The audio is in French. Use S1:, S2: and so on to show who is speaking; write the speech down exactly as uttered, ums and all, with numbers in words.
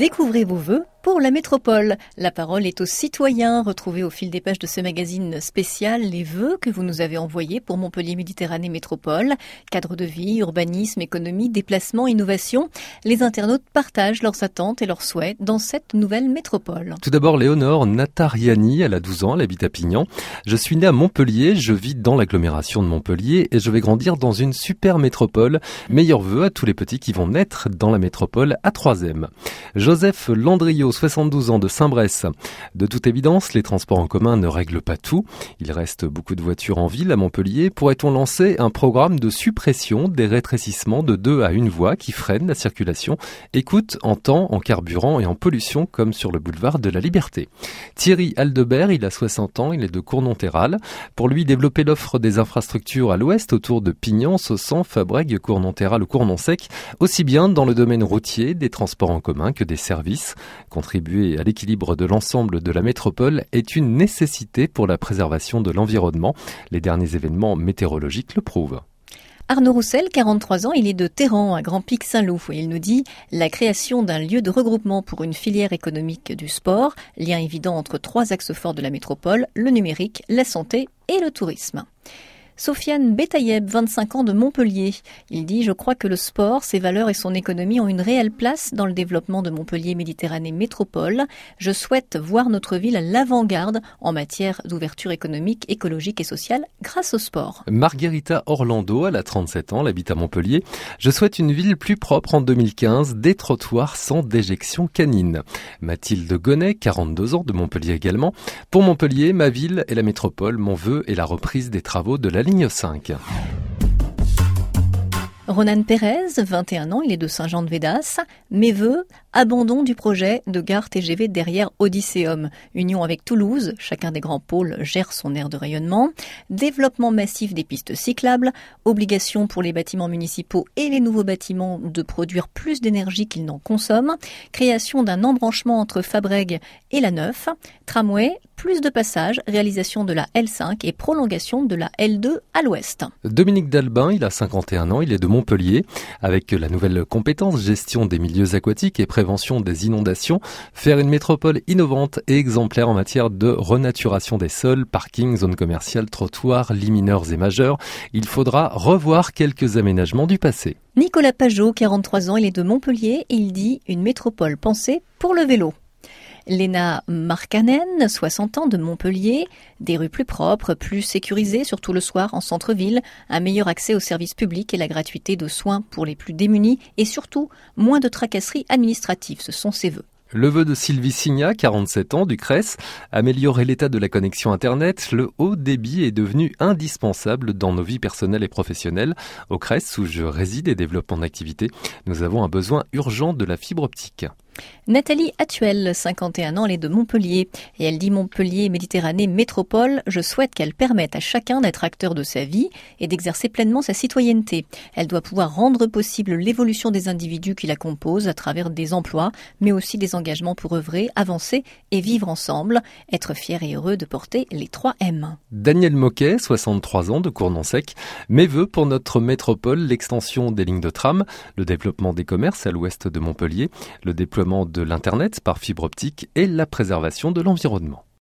S1: Découvrez vos vœux pour la métropole. La parole est aux citoyens. Retrouvez au fil des pages de ce magazine spécial les vœux que vous nous avez envoyés pour Montpellier Méditerranée Métropole. Cadre de vie, urbanisme, économie, déplacement, innovation. Les internautes partagent leurs attentes et leurs souhaits dans cette nouvelle métropole.
S2: Tout d'abord, Léonore Natariani, elle a douze ans, elle habite à Pignan. Je suis née à Montpellier, je vis dans l'agglomération de Montpellier et je vais grandir dans une super métropole. Meilleurs vœux à tous les petits qui vont naître dans la métropole à Troisième. Joseph Landriot, soixante-douze ans, de Saint-Bresse. De toute évidence, les transports en commun ne règlent pas tout. Il reste beaucoup de voitures en ville à Montpellier. Pourrait-on lancer un programme de suppression des rétrécissements de deux à une voie qui freinent la circulation et coûtent en temps, en carburant et en pollution, comme sur le boulevard de la Liberté? Thierry Aldebert, il a soixante ans, il est de Cournonterral. Pour lui, développer l'offre des infrastructures à l'ouest autour de Pignan, Saussan, Fabrègues, Cournonterral ou Cournon-Sec, aussi bien dans le domaine routier, des transports en commun que des services. Contribuer à l'équilibre de l'ensemble de la métropole est une nécessité pour la préservation de l'environnement. Les derniers événements météorologiques le prouvent.
S1: Arnaud Roussel, quarante-trois ans, il est de Téran, à Grand-Pic-Saint-Loup. Il nous dit « La création d'un lieu de regroupement pour une filière économique du sport, lien évident entre trois axes forts de la métropole, le numérique, la santé et le tourisme ». Sofiane Betayeb, vingt-cinq ans, de Montpellier. Il dit « Je crois que le sport, ses valeurs et son économie ont une réelle place dans le développement de Montpellier Méditerranée Métropole. Je souhaite voir notre ville à l'avant-garde en matière d'ouverture économique, écologique et sociale grâce au sport. »
S2: Margherita Orlando, elle a trente-sept ans, elle habite à Montpellier. « Je souhaite une ville plus propre en deux mille quinze, des trottoirs sans déjection canine. » Mathilde Gonnet, quarante-deux ans, de Montpellier également. « Pour Montpellier, ma ville et la métropole, mon vœu est la reprise des travaux de la ligne cinq.
S1: Ronan Pérez, vingt et un ans, il est de Saint-Jean-de-Védas. Mes vœux, abandon du projet de gare T G V derrière Odysseum. Union avec Toulouse, chacun des grands pôles gère son aire de rayonnement. Développement massif des pistes cyclables. Obligation pour les bâtiments municipaux et les nouveaux bâtiments de produire plus d'énergie qu'ils n'en consomment. Création d'un embranchement entre Fabrègues et la Neuf. Tramway, plus de passages, réalisation de la L cinq et prolongation de la L deux à l'ouest.
S2: Dominique Dalbin, il a cinquante et un ans, il est de Montpellier. Avec la nouvelle compétence gestion des milieux aquatiques et prévention des inondations, faire une métropole innovante et exemplaire en matière de renaturation des sols, parkings, zones commerciales, trottoirs, lits mineurs et majeurs, il faudra revoir quelques aménagements du passé.
S1: Nicolas Pajot, quarante-trois ans, il est de Montpellier et il dit « Une métropole pensée pour le vélo ». Léna Markkanen, soixante ans, de Montpellier, des rues plus propres, plus sécurisées, surtout le soir en centre-ville, un meilleur accès aux services publics et la gratuité de soins pour les plus démunis et surtout moins de tracasseries administratives, ce sont ses vœux.
S2: Le vœu de Sylvie Signa, quarante-sept ans, du Cress, améliorer l'état de la connexion Internet. Le haut débit est devenu indispensable dans nos vies personnelles et professionnelles. Au Cress, où je réside et développe mon activité, nous avons un besoin urgent de la fibre optique.
S1: Nathalie Actuel, cinquante et un ans, elle est de Montpellier et elle dit Montpellier Méditerranée Métropole, je souhaite qu'elle permette à chacun d'être acteur de sa vie et d'exercer pleinement sa citoyenneté. Elle doit pouvoir rendre possible l'évolution des individus qui la composent à travers des emplois, mais aussi des engagements pour œuvrer, avancer et vivre ensemble, être fier et heureux de porter les trois M.
S2: Daniel Moquet, soixante-trois ans, de Cournon-Sec. Mes vœux pour notre métropole, l'extension des lignes de tram, le développement des commerces à l'ouest de Montpellier, le déploiement de l'Internet par fibre optique et la préservation de l'environnement.